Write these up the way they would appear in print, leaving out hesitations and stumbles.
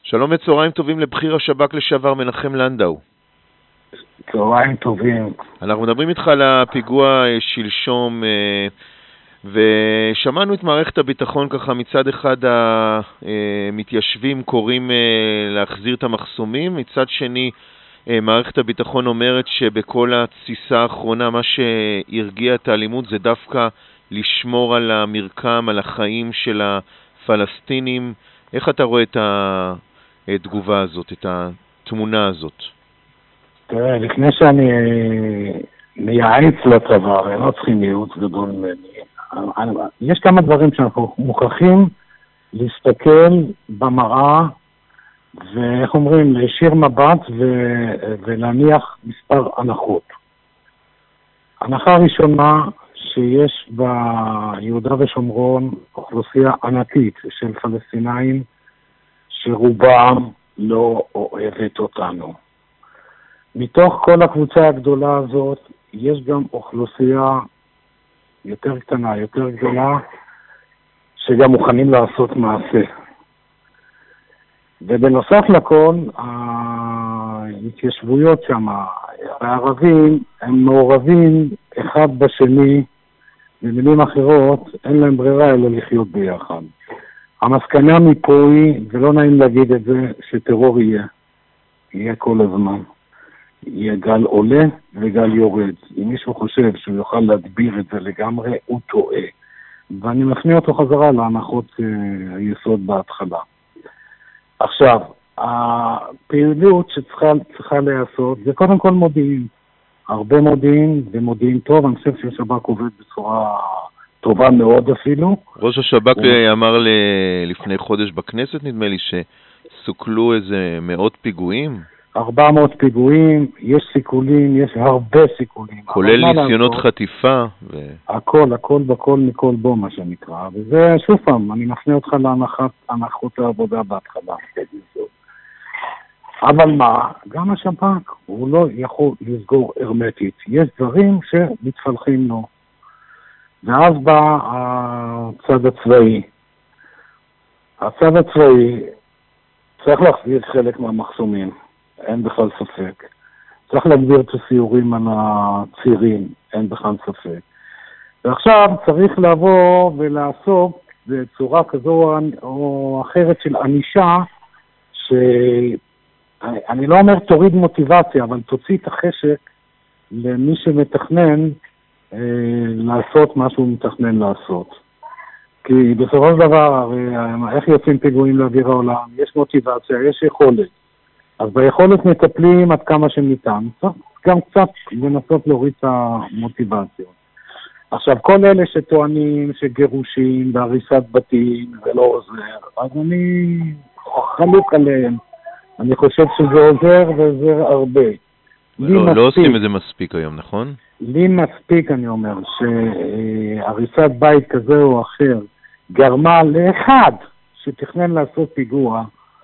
שלום וצהריים טובים לבחיר השב"כ לשעבר מנחם לנדאו. צהריים טובים. אנחנו מדברים איתך על הפיגוע שלשום, ושמענו את מערכת הביטחון ככה, מצד אחד המתיישבים קוראים להחזיר את המחסומים, מצד שני מערכת הביטחון אומרת שבכל התסיסה האחרונה מה שהרגיע את האלימות זה דווקא לשמור על המרקם, על החיים של הפלסטינים. איך אתה רואה את התגובה הזאת, את התמונה הזאת? תראה, לפני שאני מייעץ לצבא, הם לא צריכים ייעוץ גדול ממני. יש כמה דברים שאנחנו מוכרחים להסתכל במראה, ואיך אומרים, להישיר מבט ולהניח מספר הנחות. הנחה ראשונה, שיש ביהודה ושומרון אוכלוסייה ענקית של פלסטינאים, שרובם לא אוהבת אותנו. מתוך כל הקבוצה הגדולה הזאת, יש גם אוכלוסייה יותר קטנה, יותר גדולה, שגם מוכנים לעשות מעשה. ובנוסף לכל, ההתיישבויות שם, הערבים, הם מעורבים אחד בשני, במילים אחרות, אין להם ברירה אלא לחיות ביחד. המסקנה מפה היא, ולא נעים להגיד את זה, שטרור יהיה כל הזמן. יהיה גל עולה וגל יורד. אם מישהו חושב שהוא יוכל להדביר את זה לגמרי, הוא טועה. ואני מפנה אותו חזרה להנחות היסוד בהתחלה. עכשיו, הפעילות שצריכה להיעשות, זה קודם כל מודיעין. הרבה מודיעין ומודיעין טוב, אני חושב שהשב"כ עובד בצורה טובה מאוד אפילו. ראש השב"כ אמר לפני חודש בכנסת, נדמה לי, שסוכלו איזה מאות פיגועים. 400 פיגועים, יש סיכולים, יש הרבה סיכולים. כולל ניסיונות חטיפה. הכל בכל מכל בו, מה שנקרא. וזה, שוב פעם, אני מפנה אותך להנחות העבודה בהתחלה. אבל מה? גם השב"כ, הוא לא יכול לסגור הרמטית. יש דברים שמתפלחים לו. ואז בא הצד הצבאי. הצד הצבאי צריך להחזיר חלק מהמחסומים. אין בכלל ספק. צריך להגביר את הסיורים על הצירים, אין בכלל ספק. ועכשיו צריך לבוא ולעסוק בצורה כזו או אחרת של ענישה, שאני לא אומר תוריד מוטיבציה, אבל תוציא את החשק למי שמתכנן לעשות מה שהוא מתכנן לעשות. כי בסופו של דבר, הרי איך יוצאים פיגועים לאוויר העולם? יש מוטיבציה, יש יכולת. אז ביכולת מטפלים עד כמה שניתן, צריך גם קצת לנסות להוריד את המוטיבציות. עכשיו, כל אלה שטוענים שגירושים והריסת בתים ולא עוזר, אז אני חלוק עליהם. אני חושב שזה עוזר ועוזר הרבה. לא עושים את זה מספיק היום, נכון? לי מספיק, אני אומר, שהריסת בית כזה או אחר גרמה לאחד שתכנן לעשות פיגוע,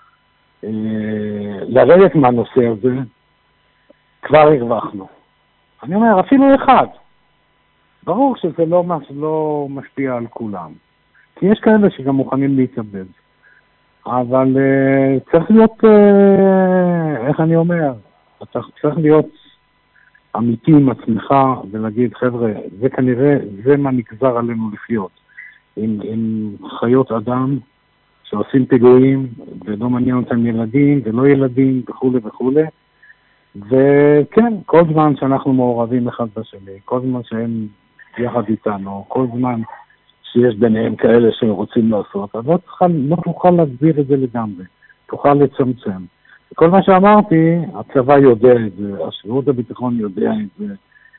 לרדת מהנושא הזה, כבר הרווחנו. אני אומר, אפילו אחד. ברור שזה לא משפיע על כולם. כי יש כאלה שגם מוכנים להתאבד. אבל צריך להיות, איך אני אומר, צריך להיות אמיתי עם עצמך ולהגיד, חבר'ה, זה כנראה, זה מה נגזר עלינו לחיות. עם חיות אדם, שעושים פיגועים, ולא מעניין אותם ילדים, ולא ילדים, וכו' וכו'. וכן, כל זמן שאנחנו מעורבים אחד בשני, כל זמן שהם יחד איתנו, כל זמן שיש ביניהם כאלה שרוצים לעשות, אז לא תוכל להגביר את זה לגמרי, תוכל לצמצם. וכל מה שאמרתי, הצבא יודע את זה, שירות הביטחון יודע את זה,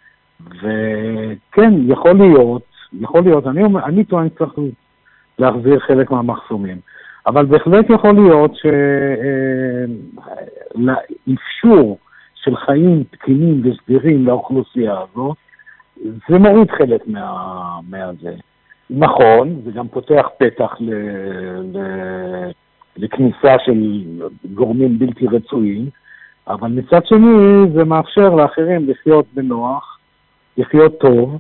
וכן, יכול להיות, אני טוען שצריך להחזיר חלק מהמחסומים. אבל בהחלט יכול להיות שלאפשור של חיים תקינים וסדירים לאוכלוסייה הזאת, זה מוריד חלק מהזה. נכון, זה גם פותח פתח לכניסה של גורמים בלתי רצויים, אבל מצד שני זה מאפשר לאחרים לחיות בנוח, לחיות טוב,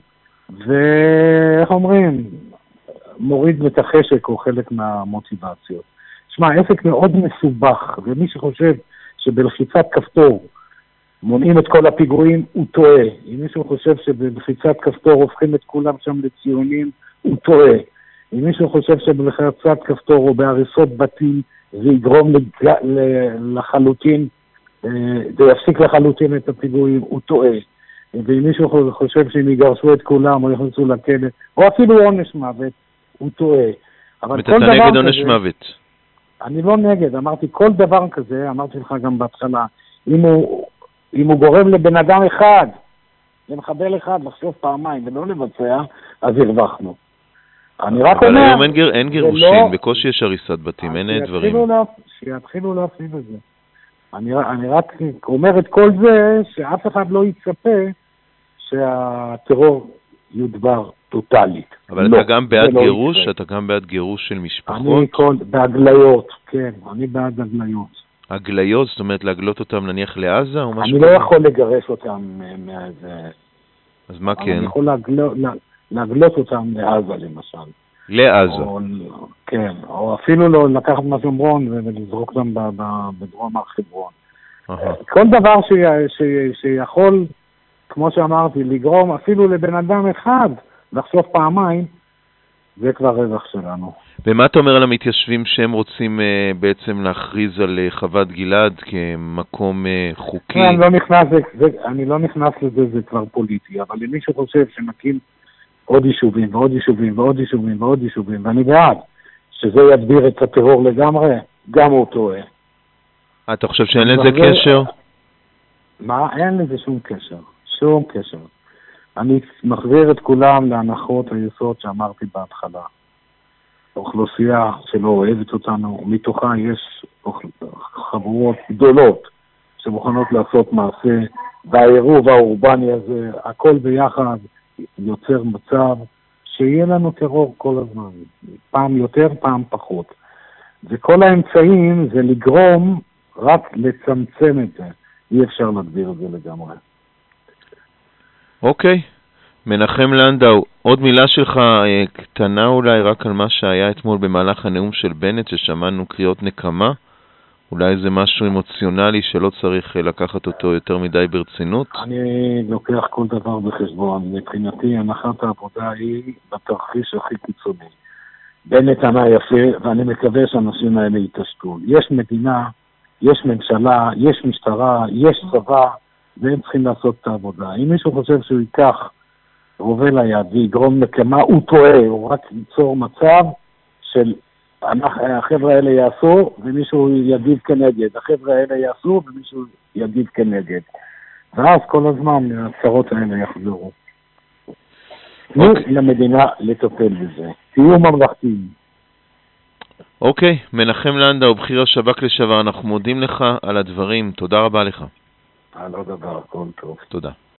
ואיך אומרים, מוריד את החשק או חלק מהמוטיבציות. תשמע, עסק מאוד מסובך, ומי שחושב שבלחיצת כפתור מונעים את כל הפיגועים, הוא טועה. אם מישהו חושב שבלחיצת כפתור הופכים את כולם שם לציונים, הוא טועה. אם מישהו חושב שבלחיצת כפתור או בהריסות בתים זה יגרום לחלוטין, זה יפסיק לחלוטין את הפיגועים, הוא טועה. ואם מישהו חושב שהם יגרשו את כולם או יכנסו לכלא, או אפילו עונש מוות, הוא טועה. ואתה נגד עונש מוות? אני לא נגד, אמרתי כל דבר כזה, אמרתי לך גם בהתחלה, אם הוא גורם לבן אדם אחד, למחבל אחד, לחשוב פעמיים ולא לבצע, אז הרווחנו. אני רק אומר... אבל היום אין גירושים, בקושי יש הריסת בתים, אין דברים. שיתחילו להפעיל את זה. אני רק אומר את כל זה, שאף אחד לא יצפה שהטרור יודבר טוטלית. אבל אתה גם בעד גירוש? אתה גם בעד גירוש של משפחות? אני בהגליות, כן, אני בעד הגליות. הגליות? זאת אומרת להגלות אותם נניח לעזה או משהו? אני לא יכול לגרש אותם מאיזה... אז מה כן? אני יכול להגלות אותם לעזה למשל. לעזה? כן, או אפילו לא לקחת מהשומרון ולזרוק אותם בדרום הר חברון. כל דבר שיכול, כמו שאמרתי, לגרום אפילו לבן אדם אחד לחשוב פעמיים, זה כבר רווח שלנו. ומה אתה אומר על המתיישבים שהם רוצים בעצם להכריז על חוות גלעד כמקום חוקי? אני לא נכנס לזה, זה כבר פוליטי, אבל למי שחושב שמקים עוד יישובים ועוד יישובים ועוד יישובים ועוד יישובים, ואני בעד שזה ידביר את הטרור לגמרי, גם הוא טועה. אתה חושב שאין לזה קשר? מה? אין לזה שום קשר. שום קשר. אני מחזיר את כולם להנחות היסוד שאמרתי בהתחלה. אוכלוסייה שלא אוהבת אותנו, מתוכה יש חבורות גדולות שמוכנות לעשות מעשה, והעירוב האורבני הזה, הכל ביחד יוצר מצב שיהיה לנו טרור כל הזמן, פעם יותר, פעם פחות. וכל האמצעים זה לגרום רק לצמצם את זה, אי אפשר להגדיר את זה לגמרי. אוקיי. מנחם לנדאו, עוד מילה שלך קטנה אולי רק על מה שהיה אתמול במהלך הנאום של בנט, ששמענו קריאות נקמה, אולי זה משהו אמוציונלי שלא צריך לקחת אותו יותר מדי ברצינות? אני לוקח כל דבר בחשבון, מבחינתי הנחת העבודה היא בתרחיש הכי קיצוני. בנט ענה יפה, ואני מקווה שהאנשים האלה יתעשתו. יש מדינה, יש ממשלה, יש משטרה, יש צבא, והם צריכים לעשות את העבודה. אם מישהו חושב שהוא ייקח רובה ליד ויגרום נקמה, הוא טועה, הוא רק ייצור מצב של החבר'ה האלה יעשו ומישהו יגיב כנגד, החבר'ה האלה יעשו ומישהו יגיב כנגד. ואז כל הזמן הצרות האלה יחזרו. תנו למדינה לטפל בזה. תהיו ממלכתיים. אוקיי, מנחם לנדאו, בכיר השב"כ לשעבר, אנחנו מודים לך על הדברים. תודה רבה לך. על עוד דבר, כל טוב. תודה.